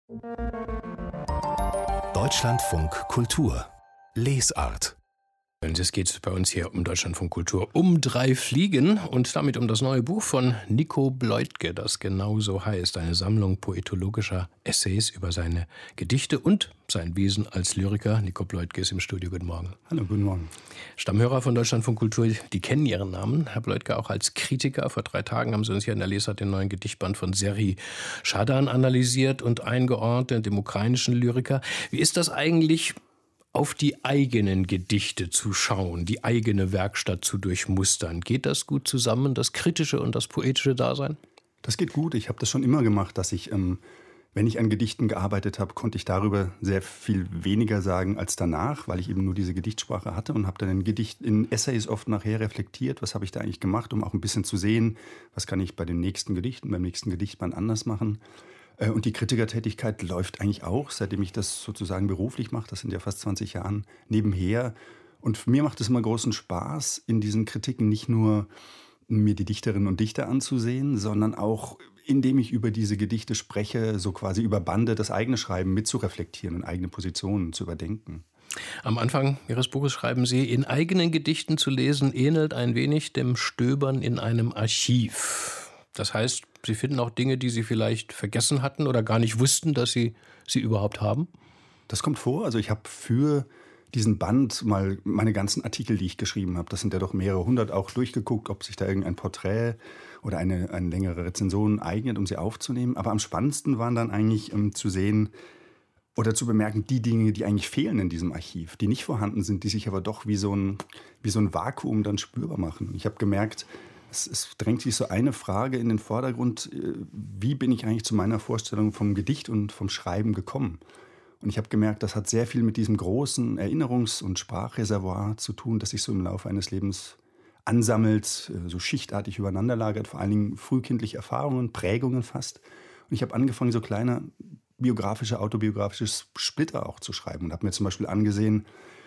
Deutschlandfunk Kultur Lesart. Und es geht bei uns hier um Deutschlandfunk Kultur um 3 Fliegen und damit um das neue Buch von Nico Bleutge, das genauso heißt. Eine Sammlung poetologischer Essays über seine Gedichte und sein Wesen als Lyriker. Nico Bleutge ist im Studio. Guten Morgen. Hallo, guten Morgen. Stammhörer von Deutschlandfunk Kultur, die kennen Ihren Namen. Herr Bleutge, auch als Kritiker. Vor 3 Tagen haben Sie uns hier in der Lesart den neuen Gedichtband von Serhii Schadan analysiert und eingeordnet, dem ukrainischen Lyriker. Wie ist das eigentlich, auf die eigenen Gedichte zu schauen, die eigene Werkstatt zu durchmustern? Geht das gut zusammen, das kritische und das poetische Dasein? Das geht gut. Ich habe das schon immer gemacht, dass ich, wenn ich an Gedichten gearbeitet habe, konnte ich darüber sehr viel weniger sagen als danach, weil ich eben nur diese Gedichtsprache hatte und habe dann in Essays oft nachher reflektiert, was habe ich da eigentlich gemacht, um auch ein bisschen zu sehen, was kann ich bei den nächsten Gedichten, beim nächsten Gedichtband anders machen. Und die Kritikertätigkeit läuft eigentlich auch, seitdem ich das sozusagen beruflich mache, das sind ja fast 20 Jahre, nebenher. Und mir macht es immer großen Spaß, in diesen Kritiken nicht nur mir die Dichterinnen und Dichter anzusehen, sondern auch, indem ich über diese Gedichte spreche, so quasi über Bande das eigene Schreiben mitzureflektieren und eigene Positionen zu überdenken. Am Anfang Ihres Buches schreiben Sie, in eigenen Gedichten zu lesen ähnelt ein wenig dem Stöbern in einem Archiv. Das heißt, Sie finden auch Dinge, die Sie vielleicht vergessen hatten oder gar nicht wussten, dass Sie überhaupt haben? Das kommt vor. Also ich habe für diesen Band mal meine ganzen Artikel, die ich geschrieben habe, das sind ja doch mehrere hundert, auch durchgeguckt, ob sich da irgendein Porträt oder eine längere Rezension eignet, um sie aufzunehmen. Aber am spannendsten waren dann eigentlich zu sehen oder zu bemerken, die Dinge, die eigentlich fehlen in diesem Archiv, die nicht vorhanden sind, die sich aber doch wie so ein Vakuum dann spürbar machen. Und ich habe gemerkt, es drängt sich so eine Frage in den Vordergrund, wie bin ich eigentlich zu meiner Vorstellung vom Gedicht und vom Schreiben gekommen? Und ich habe gemerkt, das hat sehr viel mit diesem großen Erinnerungs- und Sprachreservoir zu tun, das sich so im Laufe eines Lebens ansammelt, so schichtartig übereinanderlagert, vor allen Dingen frühkindliche Erfahrungen, Prägungen fast. Und ich habe angefangen, so kleine autobiografische Splitter auch zu schreiben und habe mir zum Beispiel angesehen,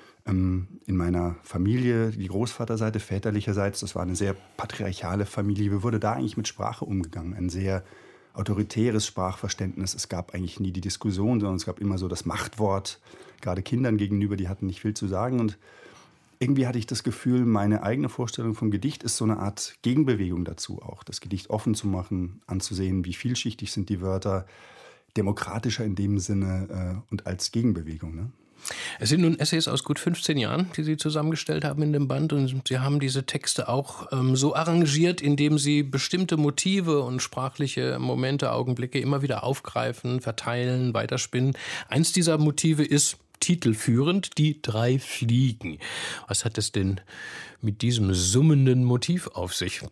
in meiner Familie, die Großvaterseite, väterlicherseits, das war eine sehr patriarchale Familie. Wie wurde da eigentlich mit Sprache umgegangen? Ein sehr autoritäres Sprachverständnis. Es gab eigentlich nie die Diskussion, sondern es gab immer so das Machtwort, gerade Kindern gegenüber, die hatten nicht viel zu sagen. Und irgendwie hatte ich das Gefühl, meine eigene Vorstellung vom Gedicht ist so eine Art Gegenbewegung dazu auch. Das Gedicht offen zu machen, anzusehen, wie vielschichtig sind die Wörter, demokratischer in dem Sinne und als Gegenbewegung, ne? Es sind nun Essays aus gut 15 Jahren, die Sie zusammengestellt haben in dem Band. Und Sie haben diese Texte auch so arrangiert, indem Sie bestimmte Motive und sprachliche Momente, Augenblicke immer wieder aufgreifen, verteilen, weiterspinnen. Eins dieser Motive ist titelführend, die 3 Fliegen. Was hat es denn mit diesem summenden Motiv auf sich?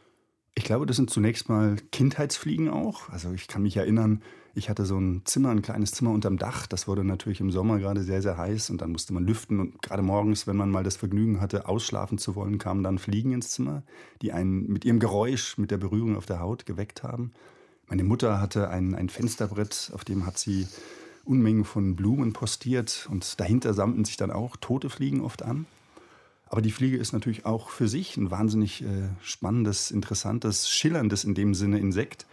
Ich glaube, das sind zunächst mal Kindheitsfliegen auch. Also ich kann mich erinnern, ich hatte so ein kleines Zimmer unterm Dach. Das wurde natürlich im Sommer gerade sehr, sehr heiß und dann musste man lüften. Und gerade morgens, wenn man mal das Vergnügen hatte, ausschlafen zu wollen, kamen dann Fliegen ins Zimmer, die einen mit ihrem Geräusch, mit der Berührung auf der Haut geweckt haben. Meine Mutter hatte ein Fensterbrett, auf dem hat sie Unmengen von Blumen postiert. Und dahinter sammelten sich dann auch tote Fliegen oft an. Aber die Fliege ist natürlich auch für sich ein wahnsinnig spannendes, interessantes, schillerndes in dem Sinne Insekt,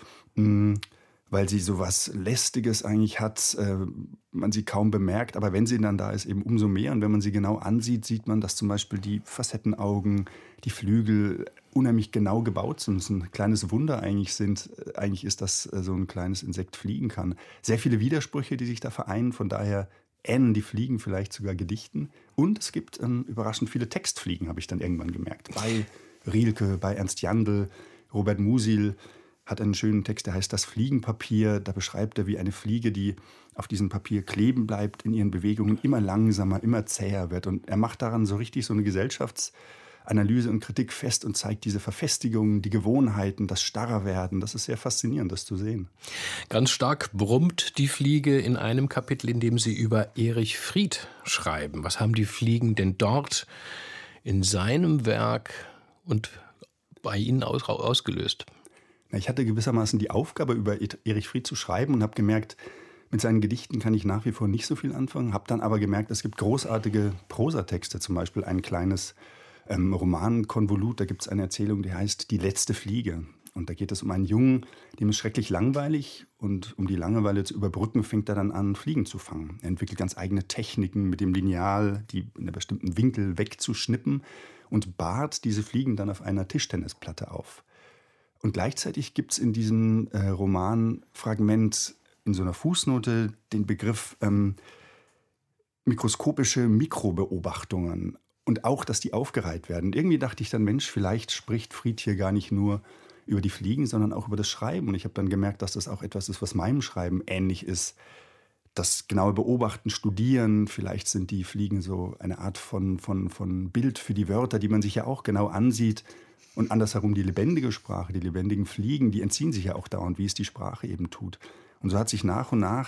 weil sie so was Lästiges eigentlich hat, man sie kaum bemerkt, aber wenn sie dann da ist, eben umso mehr. Und wenn man sie genau ansieht, sieht man, dass zum Beispiel die Facettenaugen, die Flügel unheimlich genau gebaut sind. Es ein kleines Wunder eigentlich sind. Eigentlich ist das so ein kleines Insekt fliegen kann. Sehr viele Widersprüche, die sich da vereinen, von daher ähneln die Fliegen vielleicht sogar Gedichten. Und es gibt überraschend viele Textfliegen, habe ich dann irgendwann gemerkt. Bei Rilke, bei Ernst Jandl, Robert Musil hat einen schönen Text, der heißt Das Fliegenpapier. Da beschreibt er, wie eine Fliege, die auf diesem Papier kleben bleibt, in ihren Bewegungen immer langsamer, immer zäher wird. Und er macht daran so richtig so eine Gesellschaftsanalyse und Kritik fest und zeigt diese Verfestigungen, die Gewohnheiten, das Starrwerden. Das ist sehr faszinierend, das zu sehen. Ganz stark brummt die Fliege in einem Kapitel, in dem Sie über Erich Fried schreiben. Was haben die Fliegen denn dort in seinem Werk und bei Ihnen ausgelöst? Ich hatte gewissermaßen die Aufgabe, über Erich Fried zu schreiben und habe gemerkt, mit seinen Gedichten kann ich nach wie vor nicht so viel anfangen. Habe dann aber gemerkt, es gibt großartige Prosatexte, zum Beispiel ein kleines Romankonvolut. Da gibt es eine Erzählung, die heißt Die letzte Fliege. Und da geht es um einen Jungen, dem ist schrecklich langweilig. Und um die Langeweile zu überbrücken, fängt er dann an, Fliegen zu fangen. Er entwickelt ganz eigene Techniken mit dem Lineal, die in einem bestimmten Winkel wegzuschnippen und bahrt diese Fliegen dann auf einer Tischtennisplatte auf. Und gleichzeitig gibt es in diesem Romanfragment in so einer Fußnote den Begriff mikroskopische Mikrobeobachtungen. Und auch, dass die aufgereiht werden. Und irgendwie dachte ich dann, Mensch, vielleicht spricht Fried hier gar nicht nur über die Fliegen, sondern auch über das Schreiben. Und ich habe dann gemerkt, dass das auch etwas ist, was meinem Schreiben ähnlich ist. Das genaue Beobachten, Studieren, vielleicht sind die Fliegen so eine Art von Bild für die Wörter, die man sich ja auch genau ansieht. Und andersherum die lebendige Sprache, die lebendigen Fliegen, die entziehen sich ja auch dauernd, wie es die Sprache eben tut. Und so hat sich nach und nach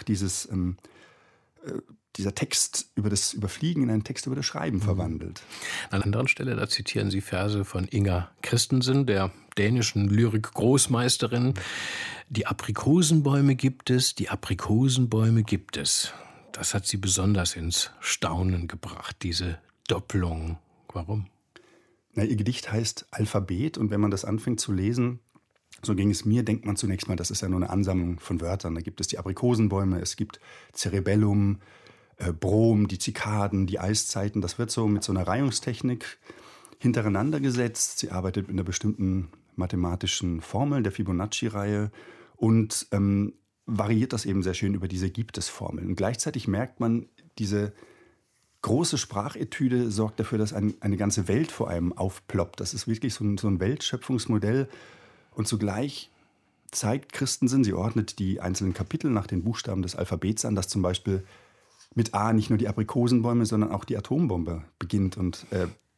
dieser Text über Fliegen in einen Text über das Schreiben verwandelt. An einer anderen Stelle, da zitieren Sie Verse von Inger Christensen, der dänischen Lyrik-Großmeisterin. Die Aprikosenbäume gibt es, die Aprikosenbäume gibt es. Das hat sie besonders ins Staunen gebracht, diese Doppelung. Warum? Na, ihr Gedicht heißt Alphabet und wenn man das anfängt zu lesen, so ging es mir, denkt man zunächst mal, das ist ja nur eine Ansammlung von Wörtern. Da gibt es die Aprikosenbäume, es gibt Cerebellum, Brom, die Zikaden, die Eiszeiten. Das wird so mit so einer Reihungstechnik hintereinander gesetzt. Sie arbeitet mit einer bestimmten mathematischen Formel, der Fibonacci-Reihe, und variiert das eben sehr schön über diese Gibt-es-Formel. Und gleichzeitig merkt man, diese große Sprachetüde sorgt dafür, dass eine ganze Welt vor einem aufploppt. Das ist wirklich so ein Weltschöpfungsmodell. Und zugleich zeigt Christensen, sie ordnet die einzelnen Kapitel nach den Buchstaben des Alphabets an, dass zum Beispiel mit A nicht nur die Aprikosenbäume, sondern auch die Atombombe beginnt und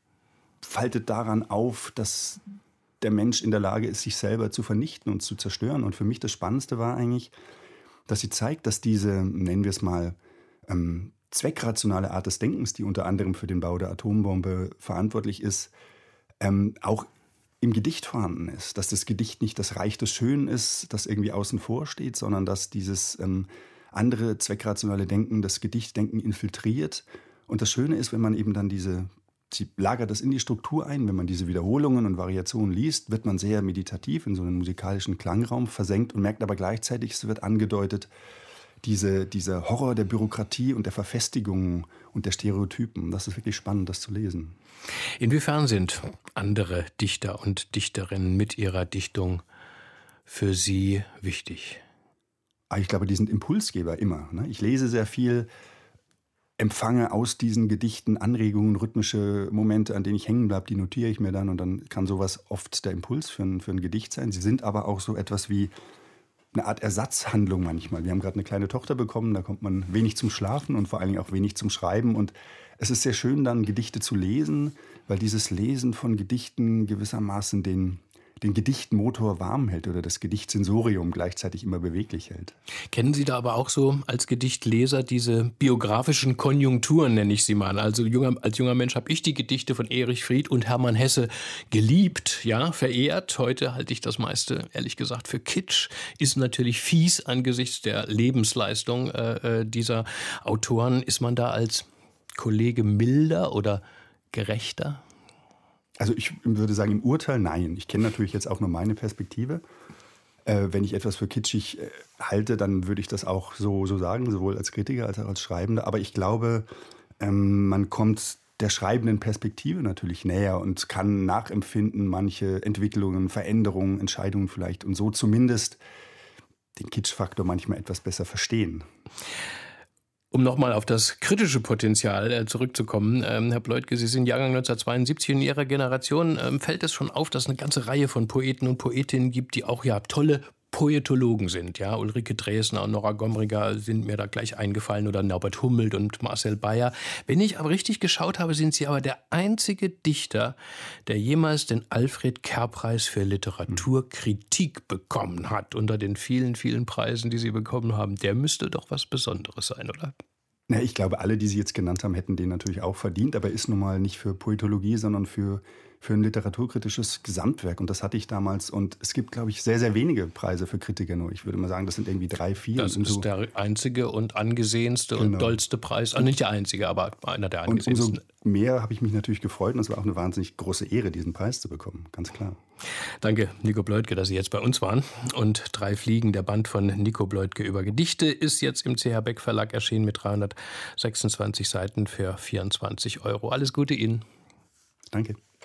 faltet daran auf, dass der Mensch in der Lage ist, sich selber zu vernichten und zu zerstören. Und für mich das Spannendste war eigentlich, dass sie zeigt, dass diese, nennen wir es mal, zweckrationale Art des Denkens, die unter anderem für den Bau der Atombombe verantwortlich ist, auch im Gedicht vorhanden ist. Dass das Gedicht nicht das Reich des Schönen ist, das irgendwie außen vor steht, sondern dass dieses andere zweckrationale Denken das Gedichtdenken infiltriert. Und das Schöne ist, wenn man eben dann sie lagert das in die Struktur ein, wenn man diese Wiederholungen und Variationen liest, wird man sehr meditativ in so einen musikalischen Klangraum versenkt und merkt aber gleichzeitig, es wird angedeutet, dieser Horror der Bürokratie und der Verfestigung und der Stereotypen. Das ist wirklich spannend, das zu lesen. Inwiefern sind andere Dichter und Dichterinnen mit ihrer Dichtung für Sie wichtig? Ich glaube, die sind Impulsgeber immer. Ne? Ich lese sehr viel, empfange aus diesen Gedichten Anregungen, rhythmische Momente, an denen ich hängen bleibe, die notiere ich mir dann und dann kann sowas oft der Impuls für ein Gedicht sein. Sie sind aber auch so etwas wie eine Art Ersatzhandlung manchmal. Wir haben gerade eine kleine Tochter bekommen, da kommt man wenig zum Schlafen und vor allen Dingen auch wenig zum Schreiben. Und es ist sehr schön, dann Gedichte zu lesen, weil dieses Lesen von Gedichten gewissermaßen den Gedichtmotor warm hält oder das Gedichtsensorium gleichzeitig immer beweglich hält. Kennen Sie da aber auch so als Gedichtleser diese biografischen Konjunkturen, nenne ich sie mal. Also als junger Mensch habe ich die Gedichte von Erich Fried und Hermann Hesse geliebt, ja, verehrt. Heute halte ich das meiste, ehrlich gesagt, für Kitsch. Ist natürlich fies angesichts der Lebensleistung dieser Autoren. Ist man da als Kollege milder oder gerechter? Also ich würde sagen, im Urteil nein. Ich kenne natürlich jetzt auch nur meine Perspektive. Wenn ich etwas für kitschig halte, dann würde ich das auch so sagen, sowohl als Kritiker als auch als Schreibender. Aber ich glaube, man kommt der schreibenden Perspektive natürlich näher und kann nachempfinden manche Entwicklungen, Veränderungen, Entscheidungen vielleicht und so zumindest den Kitschfaktor manchmal etwas besser verstehen. Um nochmal auf das kritische Potenzial zurückzukommen, Herr Pleutke, Sie sind Jahrgang 1972, in Ihrer Generation fällt es schon auf, dass es eine ganze Reihe von Poeten und Poetinnen gibt, die auch ja tolle Poetologen sind. Ja, Ulrike Dresner und Nora Gomringer sind mir da gleich eingefallen oder Norbert Hummelt und Marcel Beyer. Wenn ich aber richtig geschaut habe, sind Sie aber der einzige Dichter, der jemals den Alfred-Kerr-Preis für Literaturkritik bekommen hat. Unter den vielen, vielen Preisen, die Sie bekommen haben, der müsste doch was Besonderes sein, oder? Na, ich glaube, alle, die Sie jetzt genannt haben, hätten den natürlich auch verdient. Aber er ist nun mal nicht für Poetologie, sondern für für ein literaturkritisches Gesamtwerk. Und das hatte ich damals. Und es gibt, glaube ich, sehr, sehr wenige Preise für Kritiker nur. Ich würde mal sagen, das sind irgendwie 3, 4. Das ist der einzige und angesehenste und dollste Preis. Also nicht der einzige, aber einer der angesehensten. Und umso mehr habe ich mich natürlich gefreut. Und es war auch eine wahnsinnig große Ehre, diesen Preis zu bekommen. Ganz klar. Danke, Nico Bleutke, dass Sie jetzt bei uns waren. Und 3 Fliegen, der Band von Nico Bleutke über Gedichte, ist jetzt im CH Beck Verlag erschienen mit 326 Seiten für 24 €. Alles Gute Ihnen. Danke.